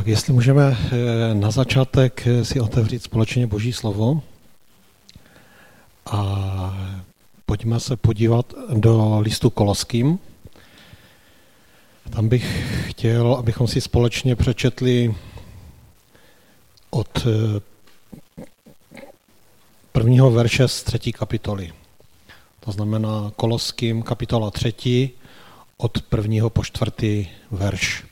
Tak jestli můžeme na začátek si otevřít společně Boží slovo a pojďme se podívat do listu Koloským. Tam bych chtěl, abychom si společně přečetli od prvního verše z 3. kapitoly. To znamená Koloským kapitola 3 od 1. po 4. verš.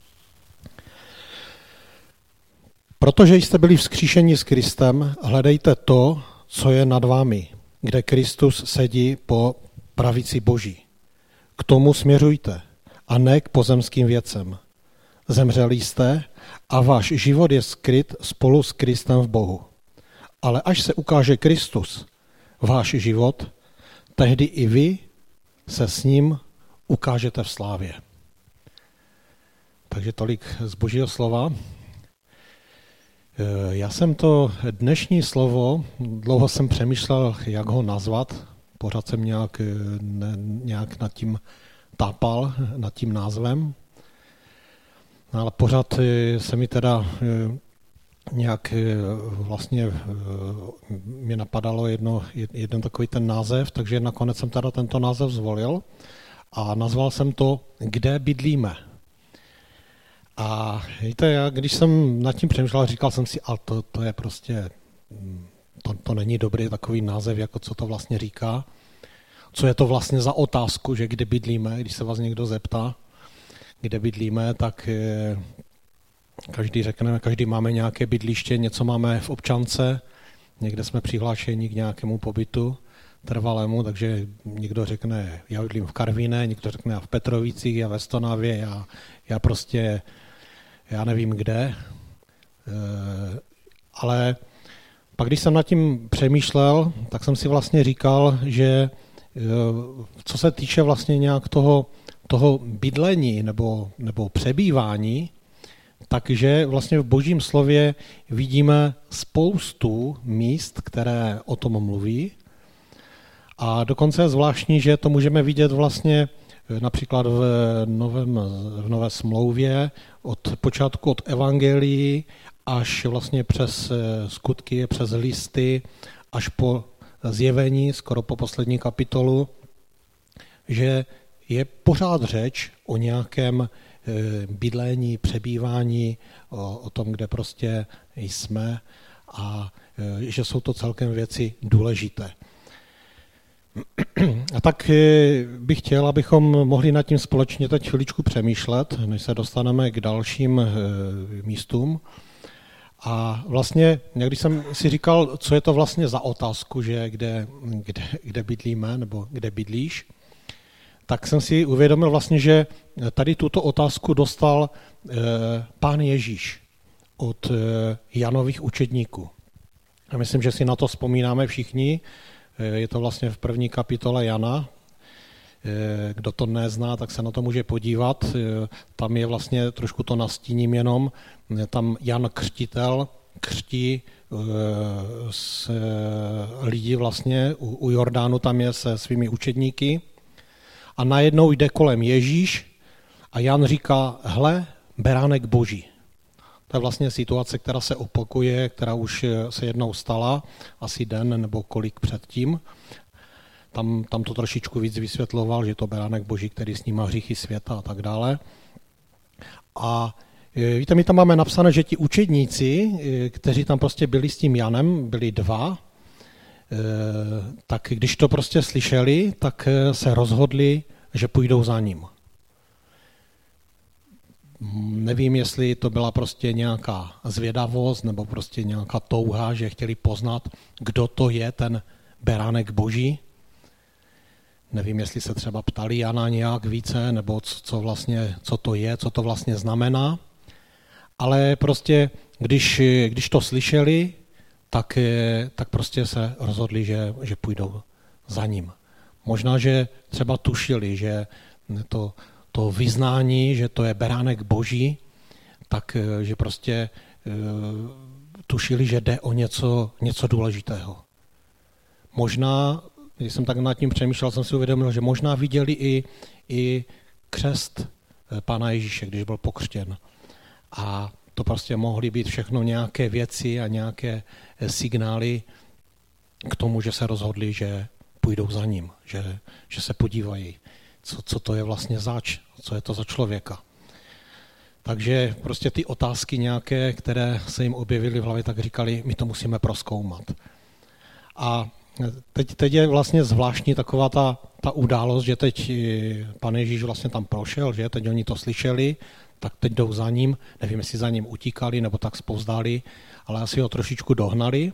Protože jste byli vzkříšeni s Kristem, hledejte to, co je nad vámi, kde Kristus sedí po pravici Boží. K tomu směřujte a ne k pozemským věcem. Zemřeli jste a váš život je skryt spolu s Kristem v Bohu. Ale až se ukáže Kristus, váš život, tehdy i vy se s ním ukážete v slávě. Takže tolik z Božího slova. Já jsem to dnešní slovo, dlouho jsem přemýšlel, jak ho nazvat, pořád jsem nějak nad tím tápal, nad tím názvem, ale pořád se mi teda nějak vlastně mě napadalo jeden takový ten název, takže nakonec jsem teda tento název zvolil a nazval jsem to Kde bydlíme. A víte, já když jsem nad tím přemýšlel, říkal jsem si, ale to je prostě, to není dobrý takový název, jako co to vlastně říká. Co je to vlastně za otázku, že kde bydlíme, když se vás někdo zeptá, kde bydlíme, tak každý máme nějaké bydliště, něco máme v občance, někde jsme přihlášeni k nějakému pobytu trvalému, takže někdo řekne, já bydlím v Karviné, někdo řekne, já v Petrovicích, já ve Stonavě, já prostě, já nevím kde, ale pak když jsem nad tím přemýšlel, tak jsem si vlastně říkal, že co se týče vlastně nějak toho bydlení nebo přebývání, takže vlastně v Božím slově vidíme spoustu míst, které o tom mluví. A dokonce je zvláštní, že to můžeme vidět vlastně například v Nové smlouvě, od počátku od evangelií až vlastně přes skutky, přes listy, až po zjevení, skoro po poslední kapitolu, že je pořád řeč o nějakém bydlení, přebývání, o tom, kde prostě jsme a že jsou to celkem věci důležité. A tak bych chtěl, abychom mohli nad tím společně teď chviličku přemýšlet, než se dostaneme k dalším místům. A vlastně, když jsem si říkal, co je to vlastně za otázku, že kde bydlíme, nebo kde bydlíš, tak jsem si uvědomil vlastně, že tady tuto otázku dostal Pán Ježíš od Janových učedníků. A myslím, že si na to vzpomínáme všichni. Je to vlastně v 1. kapitole Jana. Kdo to nezná, tak se na to může podívat. Tam je vlastně, trošku to nastíním jenom, tam Jan Křtitel křtí lidi vlastně u Jordánu, tam je se svými učedníky a najednou jde kolem Ježíš a Jan říká, hle, beránek Boží. To je vlastně situace, která se opakuje, která už se jednou stala, asi den nebo kolik předtím. Tam to trošičku víc vysvětloval, že to beránek Boží, který snímá hříchy světa a tak dále. A víte, my tam máme napsané, že ti učedníci, kteří tam prostě byli s tím Janem, byli dva, tak když to prostě slyšeli, tak se rozhodli, že půjdou za ním. Nevím, jestli to byla prostě nějaká zvědavost nebo prostě nějaká touha, že chtěli poznat, kdo to je ten beránek Boží. Nevím, jestli se třeba ptali Jana nějak více, nebo co to vlastně znamená. Ale prostě, když to slyšeli, tak prostě se rozhodli, že půjdou za ním. Možná, že třeba tušili, že to vyznání, že to je beránek Boží, tak že prostě tušili, že jde o něco důležitého. Možná, když jsem tak nad tím přemýšlel, jsem si uvědomil, že možná viděli i křest Pána Ježíše, když byl pokřtěn. A to prostě mohly být všechno nějaké věci a nějaké signály k tomu, že se rozhodli, že půjdou za ním, že se podívají, co to je vlastně zač, co je to za člověka. Takže prostě ty otázky nějaké, které se jim objevily v hlavě, tak říkali, my to musíme prozkoumat. A teď je vlastně zvláštní taková ta událost, že teď Pan Ježíš vlastně tam prošel, že teď oni to slyšeli, tak teď jdou za ním, nevím, jestli za ním utíkali nebo tak spouzdali, ale asi ho trošičku dohnali.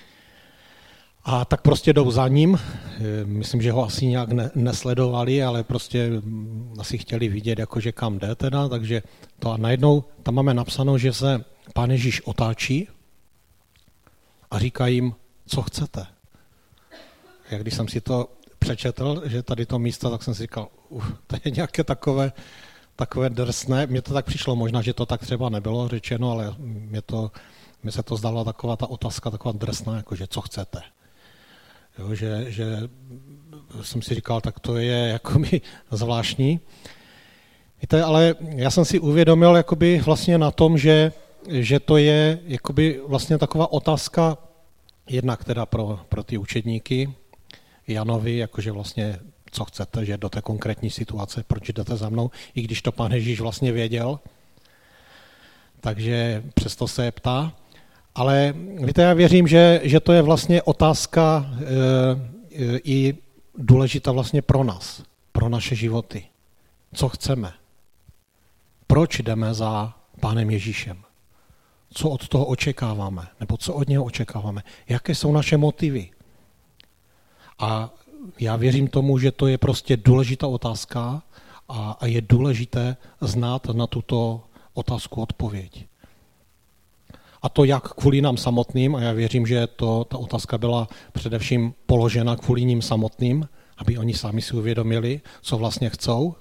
A tak prostě jdou za ním, myslím, že ho asi nějak nesledovali, ale prostě asi chtěli vidět, jakože kam jde teda, takže to a najednou tam máme napsáno, že se Pán Ježíš otáčí a říká jim, co chcete. Jak když jsem si to přečetl, že tady to místo, tak jsem si říkal, to je nějaké takové drsné. Mně to tak přišlo, možná, že to tak třeba nebylo řečeno, ale mně se to zdala taková ta otázka, taková drsná, jakože co chcete. Jo, že jsem si říkal, tak to je jakoby zvláštní. Víte, ale já jsem si uvědomil jakoby vlastně na tom, že to je jakoby vlastně taková otázka jednak teda pro ty učedníky Janovi, jakože vlastně co chcete, že do té konkrétní situace, proč jdete za mnou, i když to Pán Ježíš vlastně věděl, takže přesto se je ptá. Ale víte, já věřím, že to je vlastně otázka i důležitá vlastně pro nás, pro naše životy. Co chceme? Proč jdeme za Pánem Ježíšem? Co od toho očekáváme? Nebo co od něho očekáváme? Jaké jsou naše motivy? A já věřím tomu, že to je prostě důležitá otázka a je důležité znát na tuto otázku odpověď. A to jak kvůli nám samotným, a já věřím, že ta otázka byla především položena kvůli ním samotným, aby oni sami si uvědomili, co vlastně chcou,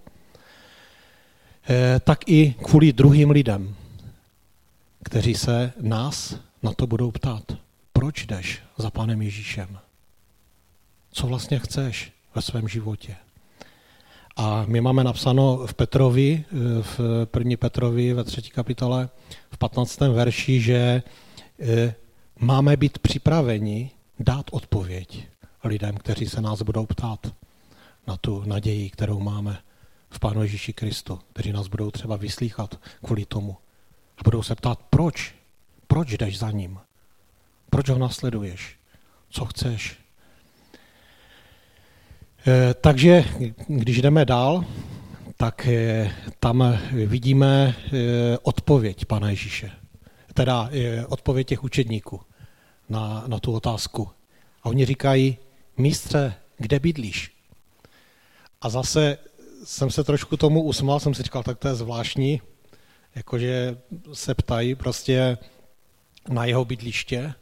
tak i kvůli druhým lidem, kteří se nás na to budou ptát. Proč jdeš za Pánem Ježíšem? Co vlastně chceš ve svém životě? A my máme napsáno v Petrovi, v 1. Petrovi ve 3. kapitole, v 15. verši, že máme být připraveni dát odpověď lidem, kteří se nás budou ptát na tu naději, kterou máme v Pánu Ježíši Kristu, kteří nás budou třeba vyslýchat kvůli tomu. A budou se ptát, proč? Proč jdeš za ním? Proč ho nasleduješ? Co chceš? Takže když jdeme dál, tak tam vidíme odpověď Pana Ježíše. Teda odpověď těch učedníků na tu otázku. A oni říkají, mistře, kde bydlíš? A zase jsem se trošku tomu usmál, jsem si říkal, tak to je zvláštní, jakože se ptají prostě na jeho bydliště,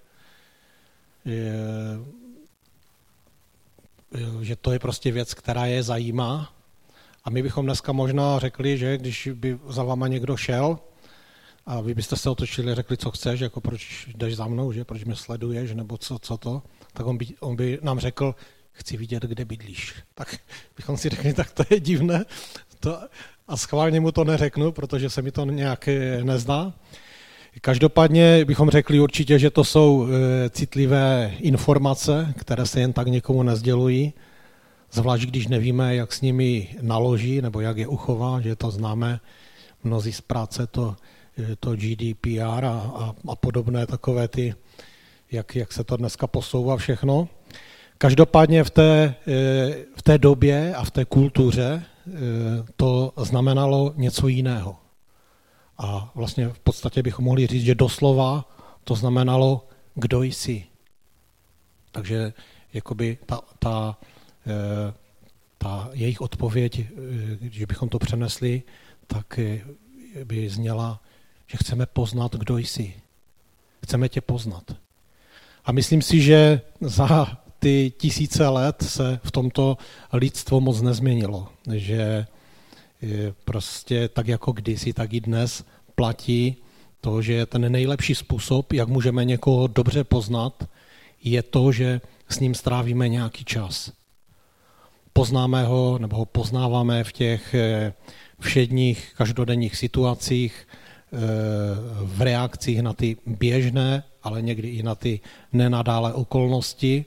že to je prostě věc, která je zajímá. A my bychom dneska možná řekli, že když by za váma někdo šel a vy byste se otočili a řekli, co chceš, jako proč jdeš za mnou, že proč mě sleduješ, nebo co to, tak on by nám řekl, chci vidět, kde bydlíš. Tak bychom si řekli, tak to je divné. A schválně mu to neřeknu, protože se mi to nějak nezdá. Každopádně bychom řekli určitě, že to jsou citlivé informace, které se jen tak někomu nesdělují, zvlášť když nevíme, jak s nimi naloží, nebo jak je uchová, že to známe mnozí z práce, to GDPR a podobné takové ty, jak se to dneska posouvá všechno. Každopádně v té době a v té kultuře to znamenalo něco jiného. A vlastně v podstatě bychom mohli říct, že doslova to znamenalo, kdo jsi. Takže jakoby ta jejich odpověď, když bychom to přenesli, tak by zněla, že chceme poznat, kdo jsi. Chceme tě poznat. A myslím si, že za ty tisíce let se v tomto lidstvo moc nezměnilo. Že prostě tak jako kdysi, tak i dnes platí to, že ten nejlepší způsob, jak můžeme někoho dobře poznat, je to, že s ním strávíme nějaký čas. Poznáme ho, nebo ho poznáváme v těch všedních, každodenních situacích, v reakcích na ty běžné, ale někdy i na ty nenadále okolnosti.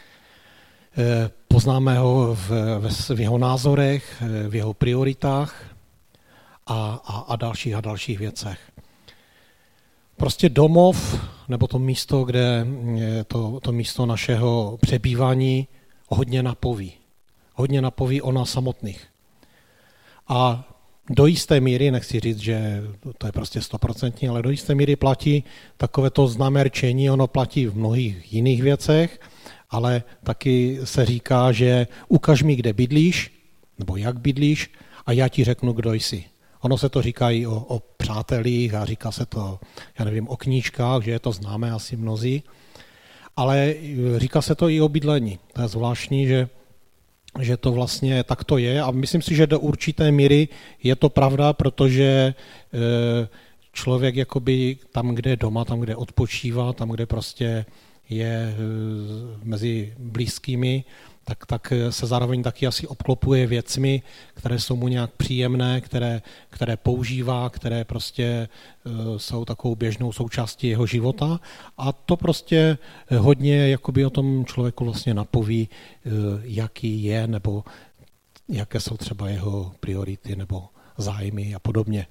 Poznáme ho v jeho názorech, v jeho prioritách a dalších věcech. Prostě domov, nebo to místo, kde to místo našeho přebývání hodně napoví. Hodně napoví o nás samotných. A do jisté míry, nechci říct, že to je prostě 100%, ale do jisté míry platí takové to známé rčení, ono platí v mnohých jiných věcech, ale taky se říká, že ukaž mi, kde bydlíš, nebo jak bydlíš, a já ti řeknu, kdo jsi. Ono se to říká i o přátelích a říká se to, já nevím, o knížkách, že je to známé asi mnozí, ale říká se to i o bydlení. To je zvláštní, že to vlastně takto je a myslím si, že do určité míry je to pravda, protože člověk jakoby tam, kde je doma, tam, kde odpočívá, tam, kde prostě je mezi blízkými, tak se zároveň taky asi obklopuje věcmi, které jsou mu nějak příjemné, které používá, které prostě jsou takovou běžnou součástí jeho života a to prostě hodně jakoby o tom člověku vlastně napoví, jaký je nebo jaké jsou třeba jeho priority nebo zájmy a podobně.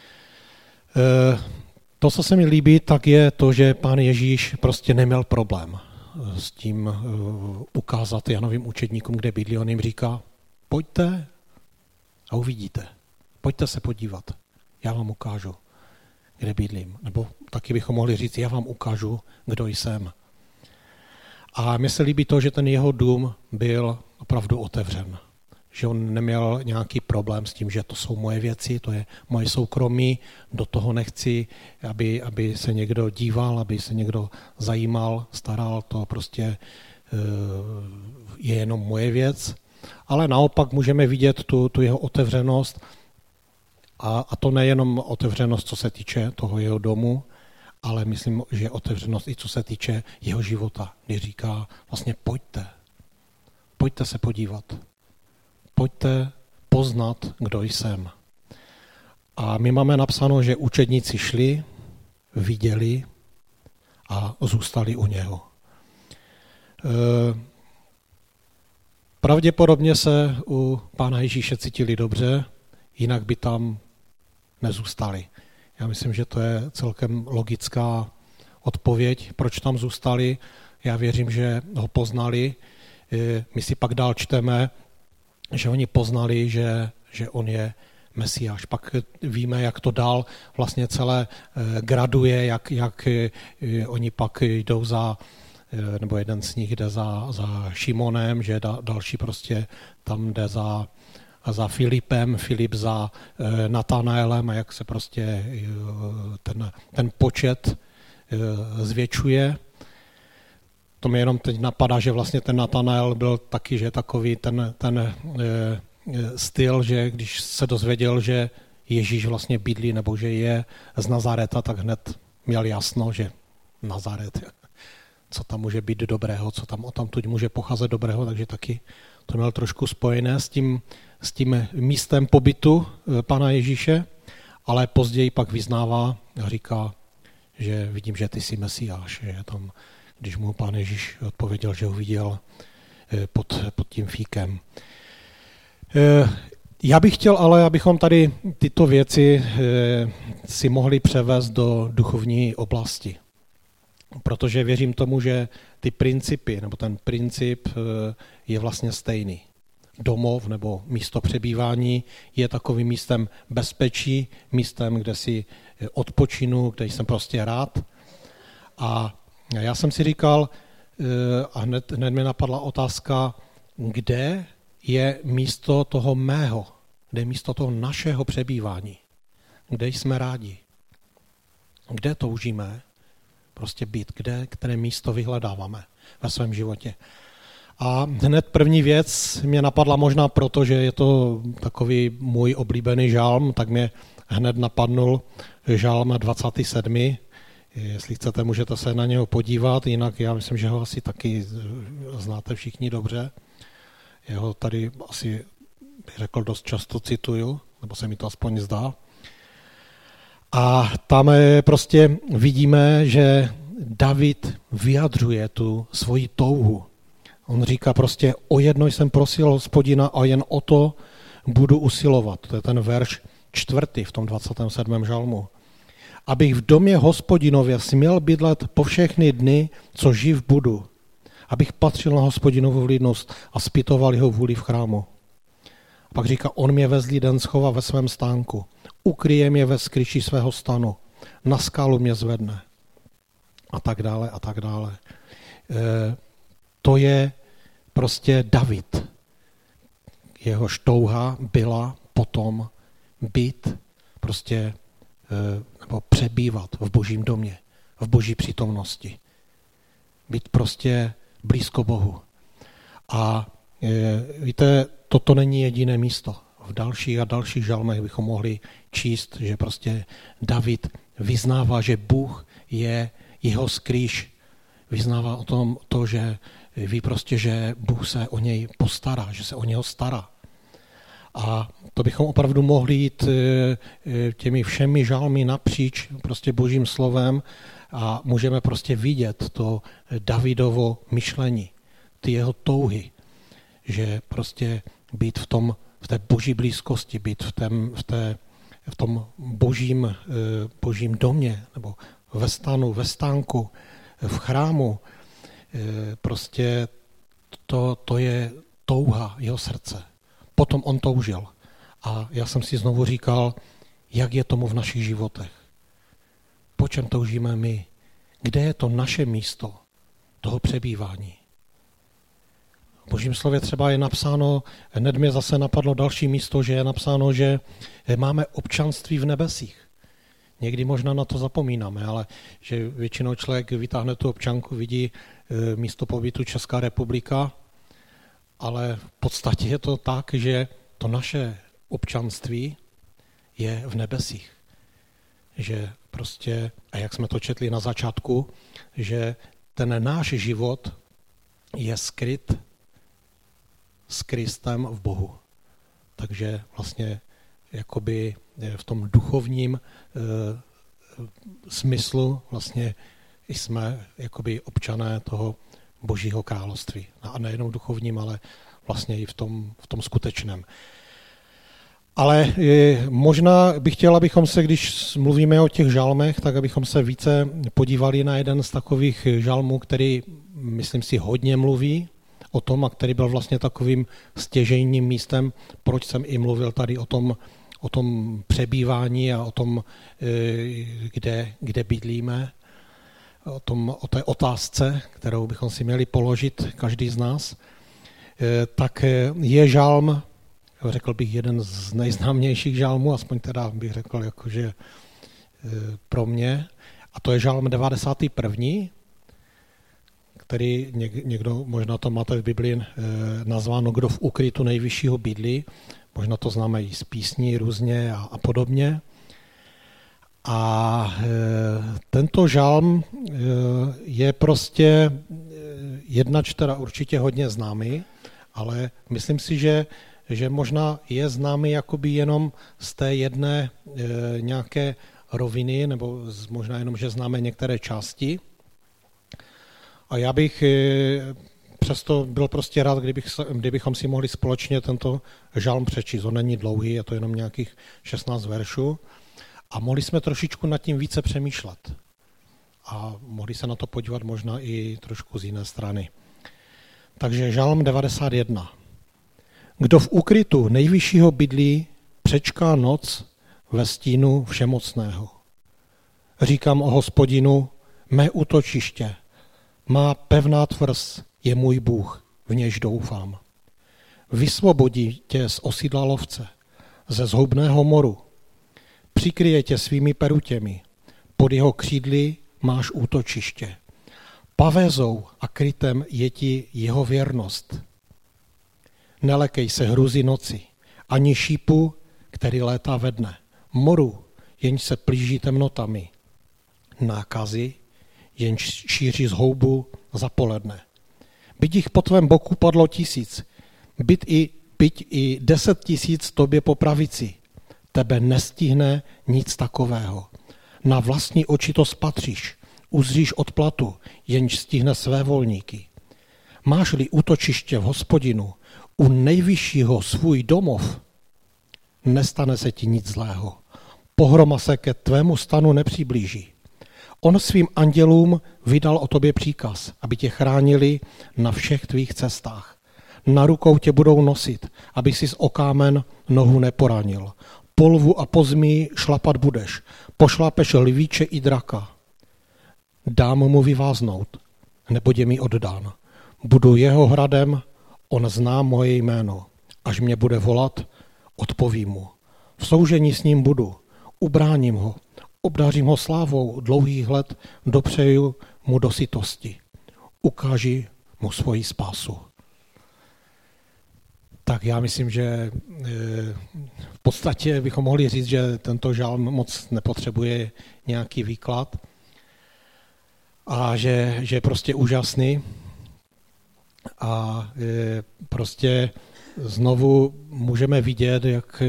To, co se mi líbí, tak je to, že Pán Ježíš prostě neměl problém s tím ukázat Janovým učedníkům, kde bydlí. On jim říká, pojďte a uvidíte. Pojďte se podívat. Já vám ukážu, kde bydlím. Nebo taky bychom mohli říct, já vám ukážu, kdo jsem. A mně se líbí to, že ten jeho dům byl opravdu otevřen. Že on neměl nějaký problém s tím, že to jsou moje věci, to je moje soukromí, do toho nechci, aby se někdo díval, aby se někdo zajímal, staral, to prostě je jenom moje věc. Ale naopak můžeme vidět tu jeho otevřenost a to nejenom otevřenost, co se týče toho jeho domu, ale myslím, že otevřenost i co se týče jeho života, kdy říká vlastně pojďte se podívat. Pojďte poznat, kdo jsem. A my máme napsáno, že učedníci šli, viděli a zůstali u něho. Pravděpodobně se u Pána Ježíše cítili dobře, jinak by tam nezůstali. Já myslím, že to je celkem logická odpověď, proč tam zůstali. Já věřím, že ho poznali. My si pak dál čteme, že oni poznali, že on je Mesiáš. Pak víme, jak to dál vlastně celé graduje, jak oni pak jdou nebo jeden z nich jde za Šimonem, že další prostě tam jde za Filipem, Filip za Natanaelem a jak se prostě ten počet zvětšuje. To mi jenom teď napadá, že vlastně ten Natanael byl taky, že takový ten styl, že když se dozvěděl, že Ježíš vlastně bydlí nebo že je z Nazareta, tak hned měl jasno, že Nazaret, co tam může být dobrého, co tam odtamtud může pocházet dobrého, takže taky to měl trošku spojené s tím místem pobytu Pana Ježíše, ale později pak vyznává a říká, že vidím, že ty jsi Mesiáš, že tam, když mu Pán Ježíš odpověděl, že ho viděl pod tím fíkem. Já bych chtěl ale, abychom tady tyto věci si mohli převést do duchovní oblasti. Protože věřím tomu, že ty principy, nebo ten princip je vlastně stejný. Domov nebo místo přebývání je takovým místem bezpečí, místem, kde si odpočinu, kde jsem prostě rád. A já jsem si říkal, a hned mi napadla otázka, kde je místo toho mého, kde je místo toho našeho přebývání, kde jsme rádi, kde toužíme prostě být, které místo vyhledáváme ve svém životě. A hned první věc mě napadla možná proto, že je to takový můj oblíbený žalm, tak mě hned napadnul žalm 27. Jestli chcete, můžete se na něho podívat, jinak já myslím, že ho asi taky znáte všichni dobře. Já ho tady asi, bych řekl, dost často cituju, nebo se mi to aspoň zdá. A tam prostě vidíme, že David vyjadřuje tu svoji touhu. On říká prostě, o jedno jsem prosil Hospodina a jen o to budu usilovat. To je ten verš 4. v tom 27. žalmu. Abych v domě Hospodinově směl bydlet po všechny dny, co živ budu. Abych patřil na Hospodinovu vlídnost a zpytoval jeho vůli v chrámu. A pak říká, on mě ve zlý den schová ve svém stánku. Ukryje mě ve skryši svého stanu. Na skálu mě zvedne. A tak dále, a tak dále. To je prostě David. Jehož touha byla potom být prostě nebo přebývat v Božím domě, v Boží přítomnosti. Být prostě blízko Bohu. A víte, toto není jediné místo. V dalších a dalších žalmech bychom mohli číst, že prostě David vyznává, že Bůh je jeho skrýš. Vyznává o tom to, že ví prostě, že Bůh se o něj postará, že se o něho stará. A to bychom opravdu mohli jít těmi všemi žalmy napříč prostě Božím slovem a můžeme prostě vidět to Davidovo myšlení, ty jeho touhy, že prostě být v té Boží blízkosti, být v tom božím domě, nebo ve stanu, ve stánku, v chrámu, prostě to je touha jeho srdce. Potom on toužil. A já jsem si znovu říkal, jak je tomu v našich životech. Po čem toužíme my? Kde je to naše místo toho přebývání? V Božím slově třeba je napsáno, hned mě zase napadlo další místo, že je napsáno, že máme občanství v nebesích. Někdy možná na to zapomínáme, ale že většinou člověk vytáhne tu občanku, vidí místo pobytu Česká republika, ale v podstatě je to tak, že to naše občanství je v nebesích. Že prostě, a jak jsme to četli na začátku, že ten náš život je skryt s Kristem v Bohu. Takže vlastně jakoby v tom duchovním smyslu vlastně jsme jakoby občané toho Božího království. A nejenom duchovním, ale vlastně i v tom skutečném. Ale možná bych chtěl, abychom se, když mluvíme o těch žalmech, tak abychom se více podívali na jeden z takových žalmů, který, myslím si, hodně mluví o tom a který byl vlastně takovým stěžejním místem, proč jsem i mluvil tady o tom přebývání a o tom, kde bydlíme, o té otázce, kterou bychom si měli položit každý z nás, tak je žalm, řekl bych, jeden z nejznámějších žalmů, aspoň teda bych řekl, jakože pro mě, a to je žalm 91., který někdo, možná to máte v Biblii nazváno, kdo v úkrytu nejvyššího bydlí, možná to známe i z písní různě a podobně. A tento žalm je prostě jedna určitě hodně známý, ale myslím si, že možná je známý jakoby jenom z té jedné nějaké roviny, nebo možná jenom, že známe některé části. A já bych přesto byl prostě rád, kdybychom si mohli společně tento žalm přečíst. On není dlouhý, je to jenom nějakých 16 veršů. A mohli jsme trošičku nad tím více přemýšlet. A mohli se na to podívat možná i trošku z jiné strany. Takže žalm 91. Kdo v úkrytu nejvyššího bydlí, přečká noc ve stínu všemocného. Říkám o Hospodinu, mé útočiště, má pevná tvrz je můj Bůh, v nějž doufám. Vysvobodí tě z osídla lovce, ze zhoubného moru, přikryje tě svými perutěmi, pod jeho křídly máš útočiště. Pavézou a krytem je ti jeho věrnost. Nelekej se hrůzy noci, ani šípu, který létá ve dne, moru, jenž se plíží temnotami, nákazy, jenž šíří zhoubu za poledne. Byť jich po tvém boku padlo 1000, byť i 10 000 tobě po pravici, tebe nestihne nic takového. Na vlastní oči to spatříš, uzříš odplatu, jenž stihne své volníky. Máš-li útočiště v Hospodinu, u nejvyššího svůj domov, nestane se ti nic zlého. Pohroma se ke tvému stanu nepřiblíží. On svým andělům vydal o tobě příkaz, aby tě chránili na všech tvých cestách. Na rukou tě budou nosit, aby si o kámen nohu neporanil. Po lvu a po zmiji šlapat budeš, pošlapeš lvíče i draka. Dám mu vyváznout, neboť je mi oddán. Budu jeho hradem, on zná moje jméno. Až mě bude volat, odpovím mu. V soužení s ním budu, ubráním ho, obdařím ho slávou dlouhých let, dopřeju mu do sytosti. Ukáži mu svoji spásu. Tak já myslím, že v podstatě bychom mohli říct, že tento žalm moc nepotřebuje nějaký výklad a že je prostě úžasný. A prostě znovu můžeme vidět, jak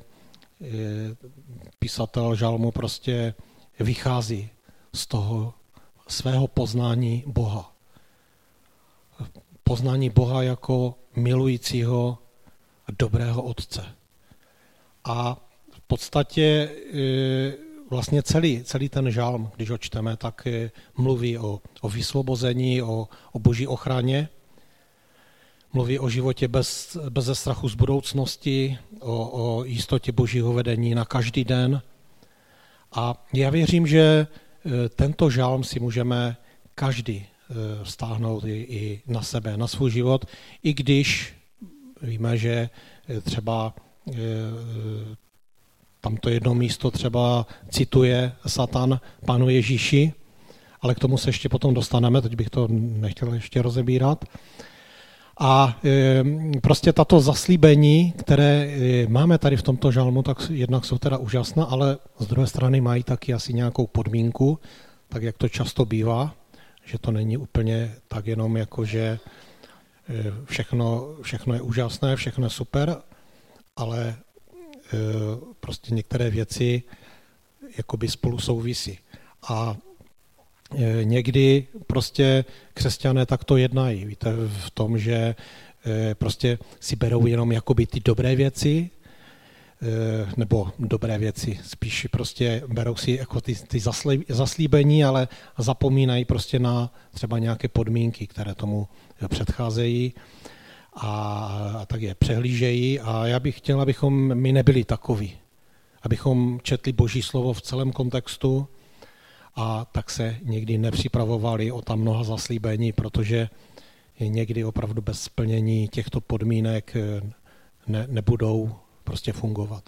písatel žalmu prostě vychází z toho svého poznání Boha. Poznání Boha jako milujícího dobrého otce. A v podstatě vlastně celý ten žalm, když ho čteme, tak mluví o vysvobození, o boží ochraně, mluví o životě bez strachu z budoucnosti, o jistotě božího vedení na každý den. A já věřím, že tento žalm si můžeme každý vztáhnout i na sebe, na svůj život, i když víme, že třeba tamto jedno místo třeba cituje Satan Pánu Ježíši, ale k tomu se ještě potom dostaneme, teď bych to nechtěl ještě rozebírat. A prostě tato zaslíbení, které máme tady v tomto žalmu, tak jednak jsou teda úžasná, ale z druhé strany mají taky asi nějakou podmínku, tak jak to často bývá, že to není úplně tak jenom jako, že všechno je úžasné, všechno je super, ale prostě některé věci jakoby spolu souvisí. A někdy prostě křesťané takto jednají. Víte, v tom, že prostě si berou jenom jakoby ty dobré věci, nebo dobré věci, spíš prostě berou si jako ty zaslíbení, ale zapomínají prostě na třeba nějaké podmínky, které tomu předcházejí a tak je přehlížejí. A já bych chtěl, abychom my nebyli takoví, abychom četli Boží slovo v celém kontextu a tak se někdy nepřipravovali o ta mnoha zaslíbení, protože někdy opravdu bez splnění těchto podmínek nebudou prostě fungovat.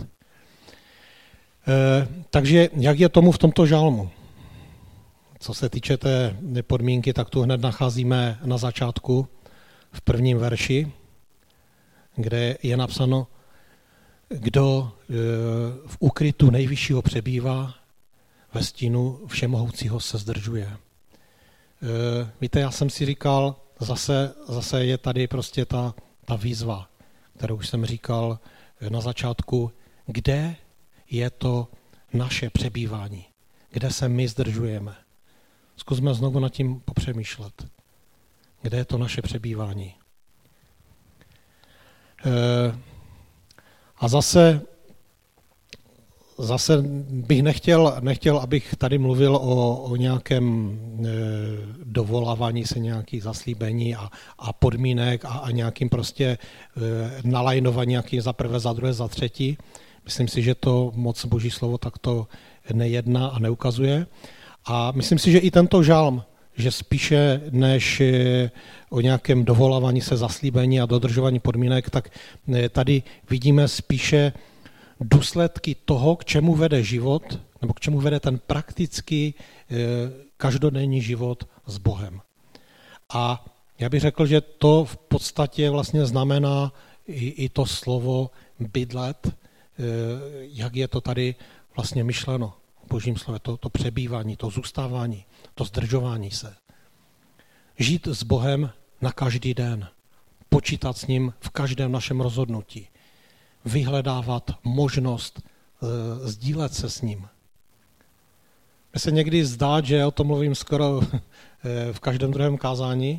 Takže jak je tomu v tomto žalmu? Co se týče té podmínky, tak tu hned nacházíme na začátku v prvním verši, kde je napsáno, kdo v úkrytu nejvyššího přebývá, ve stínu všemohoucího se zdržuje. Víte, já jsem si říkal, zase je tady prostě ta výzva, kterou jsem říkal na začátku, kde je to naše přebývání, kde se my zdržujeme. Zkusme znovu nad tím popřemýšlet. Kde je to naše přebývání? A zase bych nechtěl, abych tady mluvil o nějakém dovolávání se nějakých zaslíbení a podmínek a nějakým prostě nalajnování nějaký za prvé, za druhé, za třetí. Myslím si, že to moc Boží slovo takto nejedná a neukazuje. A myslím si, že i tento žalm, že spíše než o nějakém dovolávání se zaslíbení a dodržování podmínek, tak tady vidíme spíše důsledky toho, k čemu vede život, nebo k čemu vede ten praktický každodenní život s Bohem. A já bych řekl, že to v podstatě vlastně znamená i to slovo bydlet, jak je to tady vlastně myšleno v Božím slově, to přebývání, to zůstávání, to zdržování se. Žít s Bohem na každý den, počítat s ním v každém našem rozhodnutí, vyhledávat možnost sdílet se s ním. Mně se někdy zdá, že o tom mluvím skoro v každém druhém kázání,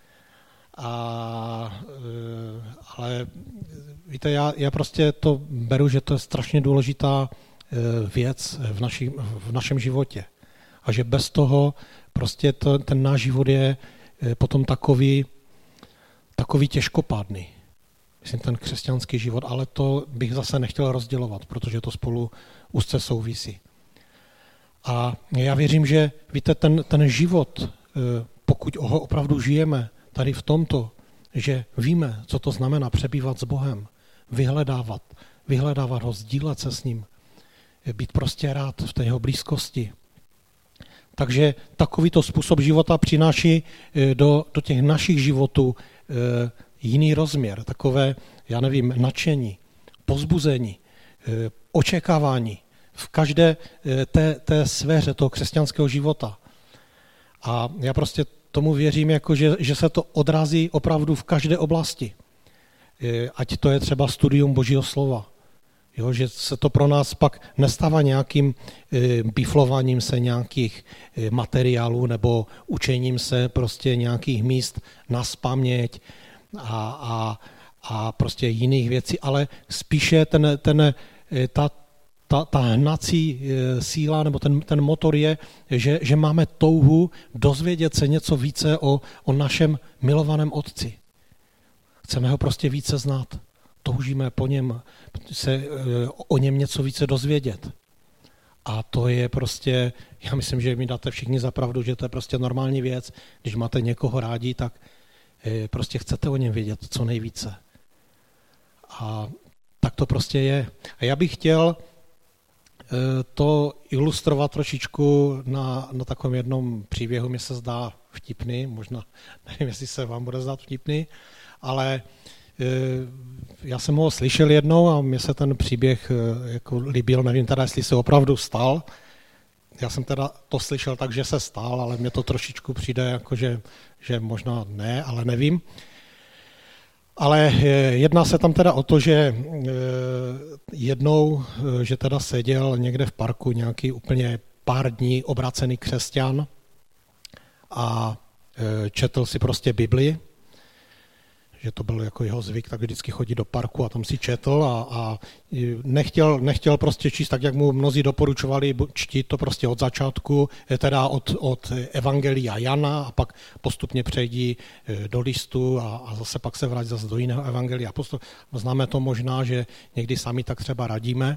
ale víte, já prostě to beru, že to je strašně důležitá věc v našem životě. A že bez toho prostě ten náš život je potom takový těžkopádný. Myslím, ten křesťanský život, ale to bych zase nechtěl rozdělovat, protože to spolu úzce souvisí. A já věřím, že víte, ten život, pokud ho opravdu žijeme tady v tomto, že víme, co to znamená přebývat s Bohem, vyhledávat ho, sdílet se s ním, být prostě rád v té jeho blízkosti. Takže takovýto způsob života přináší do těch našich životů jiný rozměr, takové, já nevím, nadšení, povzbuzení, očekávání v každé té sféře toho křesťanského života. A já prostě tomu věřím, jako že se to odrazí opravdu v každé oblasti. Ať to je třeba studium Božího slova. Jo, že se to pro nás pak nestává nějakým biflováním se nějakých materiálů nebo učením se prostě nějakých míst nazpaměť a prostě jiných věcí, ale spíše ta hnací síla nebo ten motor je, že máme touhu dozvědět se něco více o našem milovaném Otci. Chceme ho prostě více znát. Toužíme po něm, o něm něco více dozvědět. A to je prostě, já myslím, že mi dáte všichni za pravdu, že to je prostě normální věc. Když máte někoho rádi, tak prostě chcete o něm vědět co nejvíce. A tak to prostě je. A já bych chtěl to ilustrovat trošičku na takovém jednom příběhu, mi se zdá vtipný, možná nevím, jestli se vám bude zdát vtipný, ale já jsem ho slyšel jednou a mně se ten příběh jako líbil, nevím teda, jestli se opravdu stal. Já jsem teda to slyšel tak, že se stal, ale mně to trošičku přijde, jako že možná ne, ale nevím. Ale jedná se tam teda o to, že jednou, že teda seděl někde v parku nějaký úplně pár dní obrácený křesťan a četl si prostě Bibli, že to byl jako jeho zvyk, tak vždycky chodí do parku a tam si četl a nechtěl prostě číst tak, jak mu mnozí doporučovali, čtít to prostě od začátku, teda od Evangelia Jana a pak postupně přejdí do listu a zase pak se vrátí zase do jiného Evangelia. Známe to možná, že někdy sami tak třeba radíme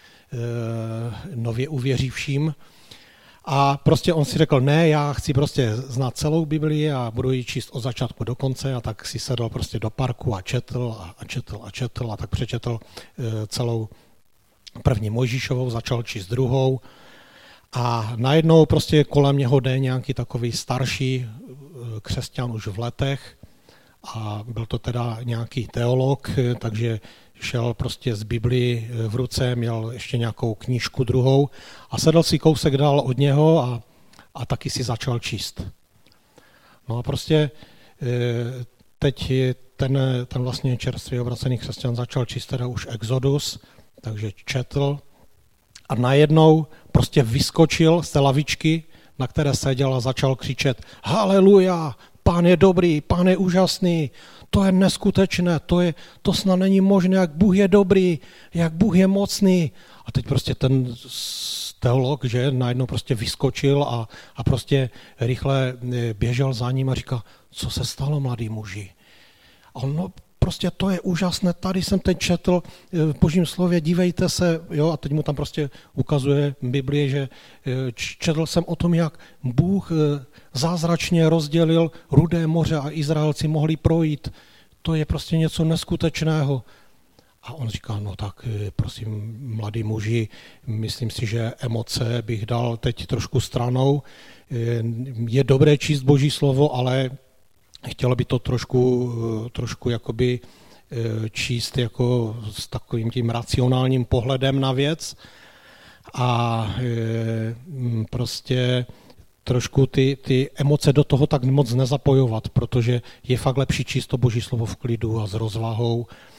nově uvěřivším. A prostě on si řekl, ne, já chci prostě znát celou Biblii a budu ji číst od začátku do konce a tak si sedl prostě do parku a četl a tak přečetl celou první Mojžíšovou, začal číst druhou a najednou prostě kolem něho jde nějaký takový starší křesťan už v letech a byl to teda nějaký teolog, takže šel prostě z Biblii v ruce, měl ještě nějakou knížku druhou a sedl si kousek dál od něho a taky si začal číst. No a prostě teď ten vlastně čerstvě obracený křesťan začal číst teda už Exodus, takže četl a najednou prostě vyskočil z té lavičky, na které seděl a začal křičet haleluja, Pán je dobrý, Pán je úžasný, to je neskutečné, to snad není možné, jak Bůh je dobrý, jak Bůh je mocný. A teď prostě ten teolog, že najednou prostě vyskočil a prostě rychle běžel za ním a říká, co se stalo, mladý muži? A on, no prostě to je úžasné, tady jsem teď četl v Božím slově, dívejte se, jo, a teď mu tam prostě ukazuje Biblie, že četl jsem o tom, jak Bůh zázračně rozdělil Rudé moře a Izraelci mohli projít. To je prostě něco neskutečného. A on říká, no tak prosím, mladí muži, myslím si, že emoce bych dal teď trošku stranou. Je dobré číst Boží slovo, ale chtělo by to trošku jakoby číst jako s takovým tím racionálním pohledem na věc a prostě trošku ty emoce do toho tak moc nezapojovat, protože je fakt lepší číst to Boží slovo v klidu a s rozvahou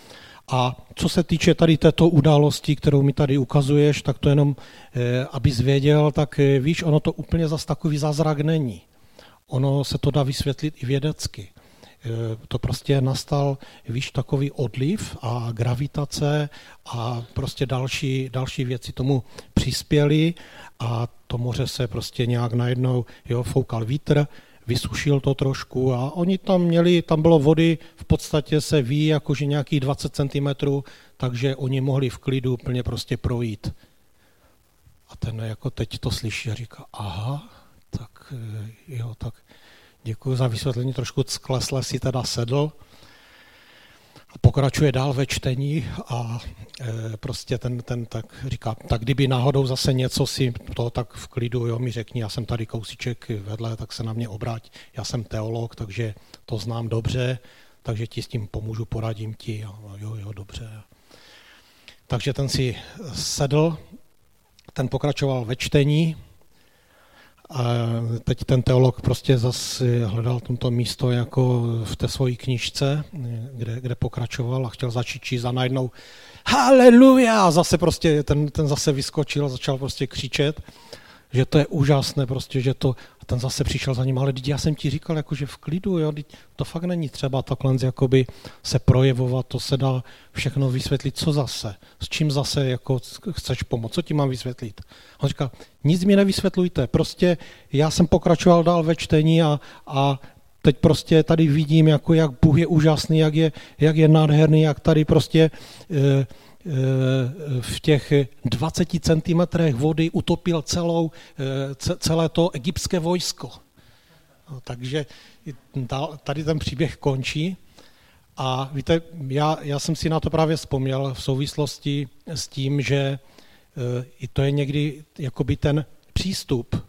A co se týče tady této události, kterou mi tady ukazuješ, tak to jenom, abys věděl, tak víš, ono to úplně zas takový zázrak není. Ono se to dá vysvětlit i vědecky. To prostě nastal, víš, takový odliv a gravitace a prostě další věci tomu přispěly a to moře se prostě nějak najednou, foukal vítr, vysušil to trošku a oni tam bylo vody, v podstatě se ví, jakože nějakých 20 cm, takže oni mohli v klidu úplně prostě projít. A ten jako teď to slyší a říká, aha, tak děkuji za vysvětlení, trošku sklesle si teda sedl a pokračuje dál ve čtení a prostě ten tak říká, tak kdyby náhodou zase něco si to tak v klidu, mi řekni, já jsem tady kousíček vedle, tak se na mě obrať, já jsem teolog, takže to znám dobře, takže ti s tím pomůžu, poradím ti, jo, dobře. Takže ten si sedl, ten pokračoval ve čtení. A teď ten teolog prostě zase hledal tomto místo jako v té svojí knížce, kde pokračoval a chtěl začít číst a najednou haleluja! A zase prostě ten zase vyskočil a začal prostě křičet, že to je úžasné, prostě, že to, a ten zase přišel za ním, ale já jsem ti říkal, jako, že v klidu, jo, to fakt není třeba takhle jakoby se projevovat, to se dá všechno vysvětlit, co zase, s čím zase jako chceš pomoct, co ti mám vysvětlit. On říká, nic mi nevysvětlujte, prostě já jsem pokračoval dál ve čtení a teď prostě tady vidím, jako jak Bůh je úžasný, jak je nádherný, jak tady prostě v těch 20 centimetrech vody utopil celé to egyptské vojsko. No, takže tady ten příběh končí a víte, já jsem si na to právě vzpomněl v souvislosti s tím, že i to je někdy jakoby ten přístup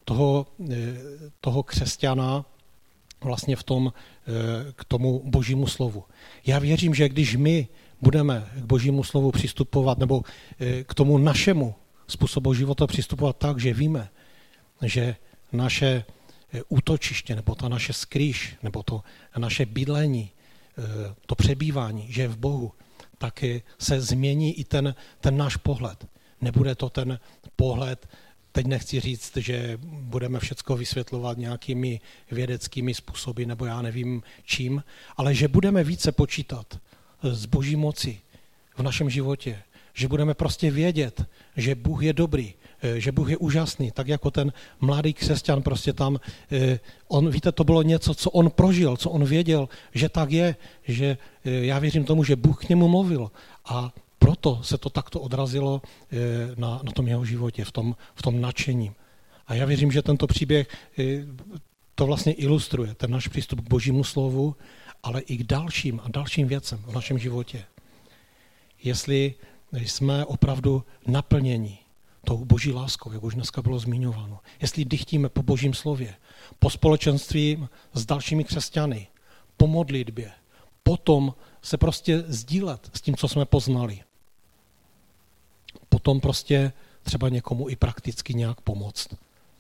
toho křesťana vlastně k tomu Božímu slovu. Já věřím, že když my budeme k Božímu slovu přistupovat nebo k tomu našemu způsobu života přistupovat tak, že víme, že naše útočiště nebo ta naše skrýš nebo to naše bydlení, to přebývání, že je v Bohu, tak se změní i ten náš pohled. Nebude to ten pohled, teď nechci říct, že budeme všecko vysvětlovat nějakými vědeckými způsoby nebo já nevím čím, ale že budeme více počítat z Boží moci v našem životě, že budeme prostě vědět, že Bůh je dobrý, že Bůh je úžasný, tak jako ten mladý křesťan prostě tam, víte, to bylo něco, co on prožil, co on věděl, že tak je, že já věřím tomu, že Bůh k němu mluvil a proto se to takto odrazilo na tom jeho životě, v tom nadšení. A já věřím, že tento příběh to vlastně ilustruje, ten náš přístup k Božímu slovu, ale i k dalším věcem v našem životě. Jestli jsme opravdu naplněni tou Boží láskou, jak už dneska bylo zmiňováno, jestli dychtíme po Božím slově, po společenství s dalšími křesťany, po modlitbě, potom se prostě sdílet s tím, co jsme poznali. Potom prostě třeba někomu i prakticky nějak pomoct.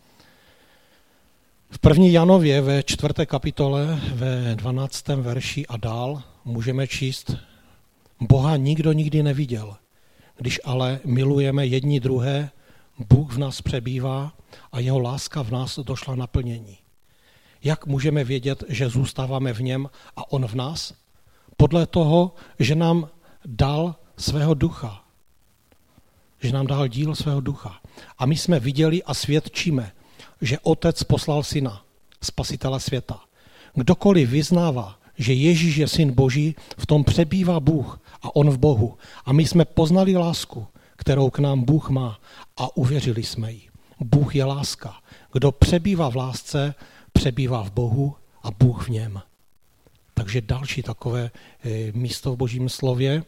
V 1. Janově ve 4. kapitole ve 12. verši a dál můžeme číst: Boha nikdo nikdy neviděl, když ale milujeme jedni druhé, Bůh v nás přebývá a jeho láska v nás došla naplnění. Jak můžeme vědět, že zůstáváme v něm a on v nás? Podle toho, že nám dal svého ducha. Že nám dal díl svého ducha. A my jsme viděli a svědčíme, že Otec poslal Syna, Spasitele světa. Kdokoliv vyznává, že Ježíš je Syn Boží, v tom přebývá Bůh a on v Bohu. A my jsme poznali lásku, kterou k nám Bůh má a uvěřili jsme jí. Bůh je láska. Kdo přebývá v lásce, přebývá v Bohu a Bůh v něm. Takže další takové místo v Božím slově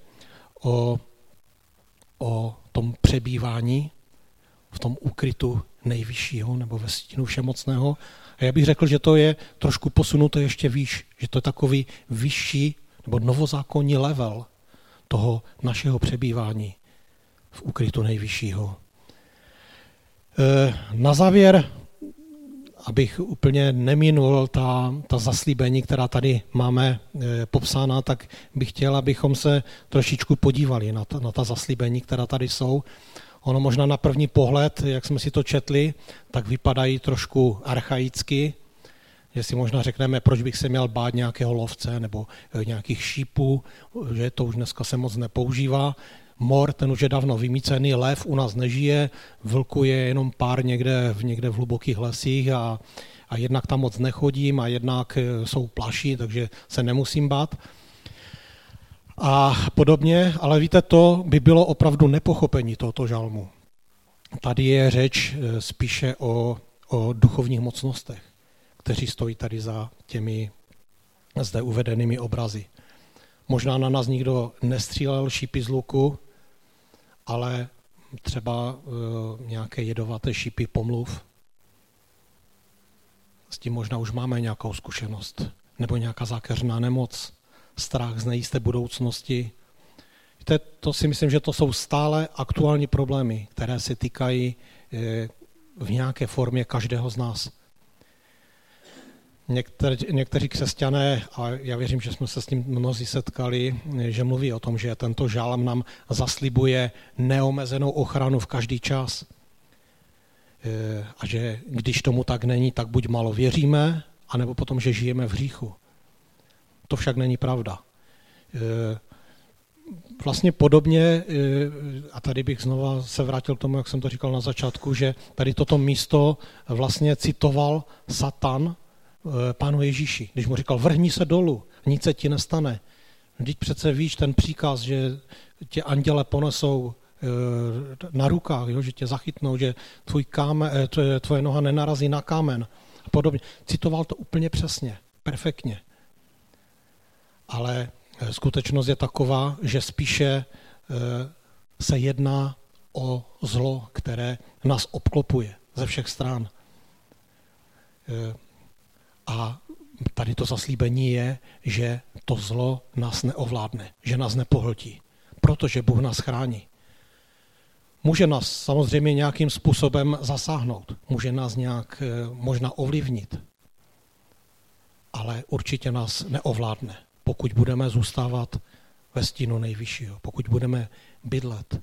o tom přebývání v tom úkrytu nejvyššího nebo ve stínu všemocného. A já bych řekl, že to je trošku posunuto ještě výš, že to je takový vyšší nebo novozákonní level toho našeho přebývání v úkrytu nejvyššího. Na závěr abych úplně neminul ta zaslíbení, která tady máme popsána, tak bych chtěl, abychom se trošičku podívali na ta zaslíbení, která tady jsou. Ono možná na první pohled, jak jsme si to četli, tak vypadají trošku archaicky, že si možná řekneme, proč bych se měl bát nějakého lovce nebo nějakých šípů, že to už dneska se moc nepoužívá. Mor, ten už je dávno vymýcený, lev u nás nežije, vlku je jenom pár někde v hlubokých lesích a jednak tam moc nechodím a jednak jsou plaší, takže se nemusím bát. A podobně, ale víte, to by bylo opravdu nepochopení tohoto žalmu. Tady je řeč spíše o duchovních mocnostech, kteří stojí tady za těmi zde uvedenými obrazy. Možná na nás nikdo nestřílel šípy z luku, ale třeba nějaké jedovaté šípy pomluv. S tím možná už máme nějakou zkušenost. Nebo nějaká zákeřná nemoc, strach z nejisté budoucnosti. To si myslím, že to jsou stále aktuální problémy, které se týkají v nějaké formě každého z nás. Někteří křesťané, a já věřím, že jsme se s tím mnozí setkali, že mluví o tom, že tento žálm nám zaslibuje neomezenou ochranu v každý čas. A že když tomu tak není, tak buď málo věříme, anebo potom, že žijeme v hříchu. To však není pravda. Vlastně podobně, a tady bych znova se vrátil k tomu, jak jsem to říkal na začátku, že tady toto místo vlastně citoval Satan Pánu Ježíši, když mu říkal, vrhni se dolů, nic se ti nestane. Vždyť přece víš ten příkaz, že tě anděle ponesou na rukách, jo, že tě zachytnou, že tvoje noha nenarazí na kámen a podobně. Citoval to úplně přesně, perfektně. Ale skutečnost je taková, že spíše se jedná o zlo, které nás obklopuje ze všech stran. A tady to zaslíbení je, že to zlo nás neovládne, že nás nepohltí, protože Bůh nás chrání. Může nás samozřejmě nějakým způsobem zasáhnout, může nás nějak možná ovlivnit, ale určitě nás neovládne, pokud budeme zůstávat ve stínu nejvyššího, pokud budeme bydlet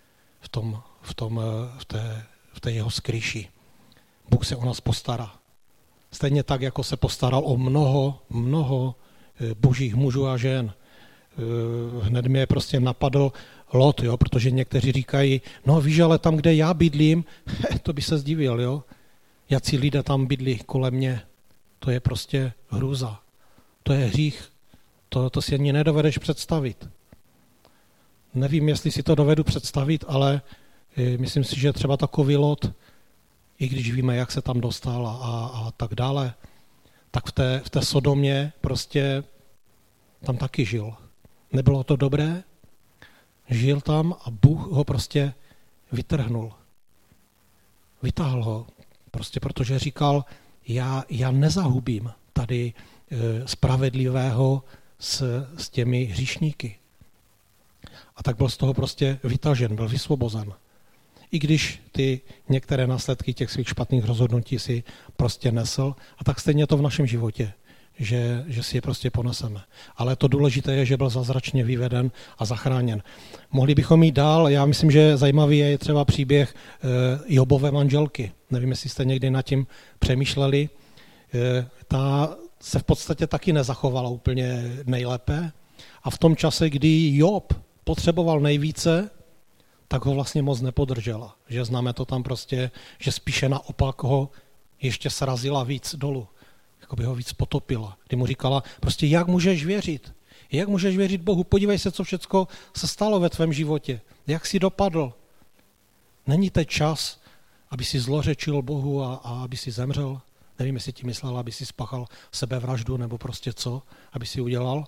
v té jeho skryši. Bůh se o nás postará. Stejně tak, jako se postaral o mnoho božích mužů a žen. Hned mě prostě napadl Lot, jo, protože někteří říkají, no víš, ale tam, kde já bydlím, to by se zdivil, jo. Jací lidé tam bydlí kolem mě. To je prostě hrůza. To je hřích. To si ani nedovedeš představit. Nevím, jestli si to dovedu představit, ale myslím si, že třeba takový Lot, i když víme, jak se tam dostal a tak dále, tak v té Sodomě prostě tam taky žil. Nebylo to dobré, žil tam a Bůh ho prostě vytrhnul. Vytáhl ho, prostě protože říkal, já nezahubím tady spravedlivého s těmi hříšníky. A tak byl z toho prostě vytažen, byl vysvobozen. I když ty některé následky těch svých špatných rozhodnutí si prostě nesl, a tak stejně to v našem životě, že si je prostě poneseme. Ale to důležité je, že byl zázračně vyveden a zachráněn. Mohli bychom jít dál, já myslím, že zajímavý je třeba příběh Jobové manželky. Nevím, jestli jste někdy nad tím přemýšleli. Ta se v podstatě taky nezachovala úplně nejlépe a v tom čase, kdy Job potřeboval nejvíce, tak ho vlastně moc nepodržela. Že známe to tam prostě, že spíše naopak ho ještě srazila víc dolů. Jako by ho víc potopila. Kdy mu říkala, prostě jak můžeš věřit? Jak můžeš věřit Bohu? Podívej se, co všecko se stalo ve tvém životě. Jak jsi dopadl? Není teď čas, aby si zlořečil Bohu a aby si zemřel? Nevím, jestli ti myslela, aby si spáchal sebevraždu nebo prostě co, aby si udělal.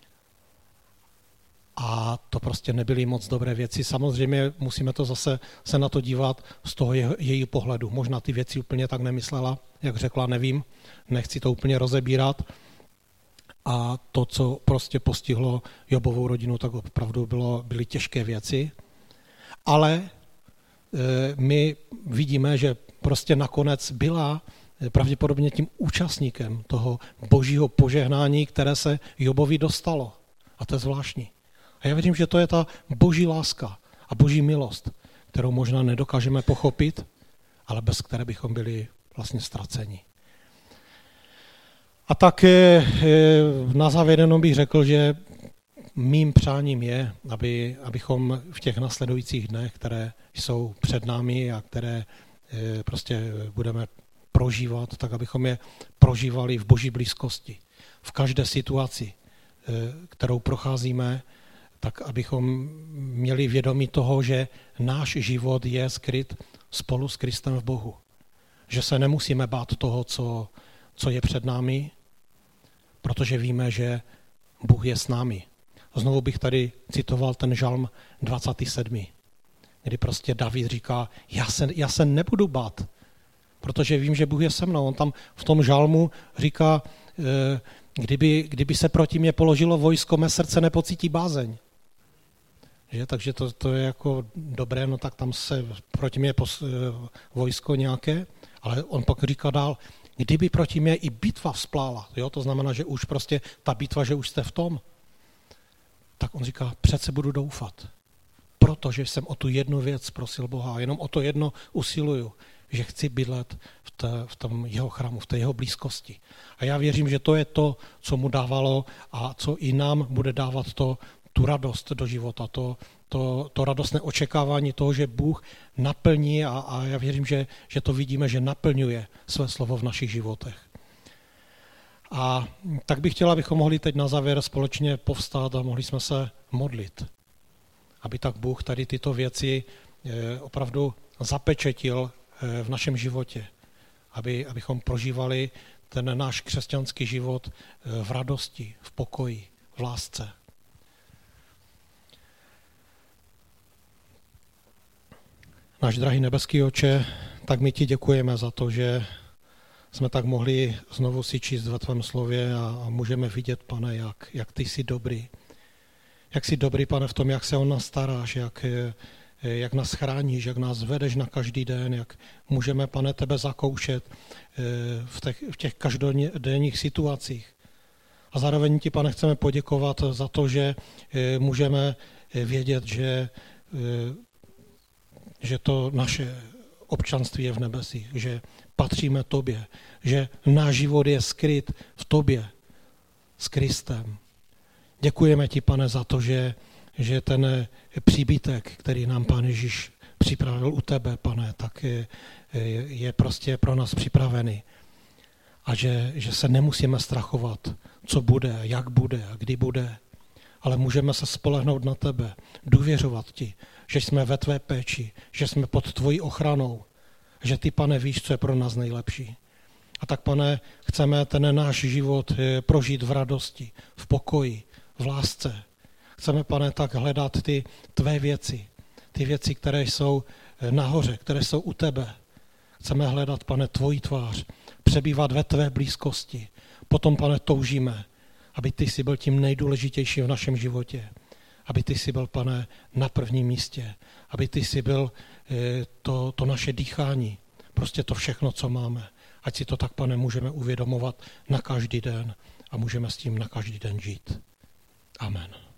A to prostě nebyly moc dobré věci. Samozřejmě musíme to zase se na to dívat z toho její pohledu. Možná ty věci úplně tak nemyslela, jak řekla, nevím, nechci to úplně rozebírat. A to, co prostě postihlo Jobovou rodinu, tak opravdu byly těžké věci. Ale my vidíme, že prostě nakonec byla pravděpodobně tím účastníkem toho božího požehnání, které se Jobovi dostalo. A to je zvláštní. A já věřím, že to je ta boží láska a boží milost, kterou možná nedokážeme pochopit, ale bez které bychom byli vlastně ztraceni. A tak na závěr jenom bych řekl, že mým přáním je, abychom v těch nasledujících dnech, které jsou před námi a které prostě budeme prožívat, tak abychom je prožívali v boží blízkosti. V každé situaci, kterou procházíme, tak abychom měli vědomí toho, že náš život je skryt spolu s Kristem v Bohu. Že se nemusíme bát toho, co je před námi, protože víme, že Bůh je s námi. Znovu bych tady citoval ten žalm 27, kdy prostě David říká, já se nebudu bát, protože vím, že Bůh je se mnou. On tam v tom žalmu říká, kdyby se proti mě položilo vojsko, mé srdce nepocítí bázeň. Že? Takže to je jako dobré, no tak tam se proti mě vojsko nějaké, ale on pak říká dál, kdyby proti mě i bitva vzplála, jo? To znamená, že už prostě ta bitva, že už jste v tom, tak on říká, přece budu doufat, protože jsem o tu jednu věc prosil Boha, jenom o to jedno usiluju, že chci bydlet v tom jeho chrámu, v té jeho blízkosti. A já věřím, že to je to, co mu dávalo a co i nám bude dávat tu radost do života, to radostné očekávání toho, že Bůh naplní a já věřím, že to vidíme, že naplňuje své slovo v našich životech. A tak bych chtěl, abychom mohli teď na závěr společně povstát a mohli jsme se modlit. Aby tak Bůh tady tyto věci opravdu zapečetil v našem životě. Abychom prožívali ten náš křesťanský život v radosti, v pokoji, v lásce. Náš drahý nebeský Otče, tak my ti děkujeme za to, že jsme tak mohli znovu si číst ve tvém slově a můžeme vidět, Pane, jak ty jsi dobrý. Jak jsi dobrý, Pane, v tom, jak se o nás staráš, jak nás chráníš, jak nás vedeš na každý den, jak můžeme, Pane, tebe zakoušet v těch každodenních situacích. A zároveň ti, Pane, chceme poděkovat za to, že můžeme vědět, že to naše občanství je v nebesích, že patříme tobě, že náš život je skryt v tobě s Kristem. Děkujeme ti, Pane, za to, že ten příbytek, který nám Pán Ježíš připravil u tebe, Pane, tak je prostě pro nás připravený. A že se nemusíme strachovat, co bude, jak bude a kdy bude, ale můžeme se spolehnout na tebe, důvěřovat ti, že jsme ve tvé péči, že jsme pod tvojí ochranou, že ty, Pane, víš, co je pro nás nejlepší. A tak, Pane, chceme ten náš život prožít v radosti, v pokoji, v lásce. Chceme, Pane, tak hledat ty tvé věci, ty věci, které jsou nahoře, které jsou u tebe. Chceme hledat, Pane, tvoji tvář, přebývat ve tvé blízkosti. Potom, Pane, toužíme, aby ty jsi byl tím nejdůležitějším v našem životě. Aby ty jsi byl, Pane, na prvním místě. Aby ty jsi byl to naše dýchání. Prostě to všechno, co máme. Ať si to tak, Pane, můžeme uvědomovat na každý den a můžeme s tím na každý den žít. Amen.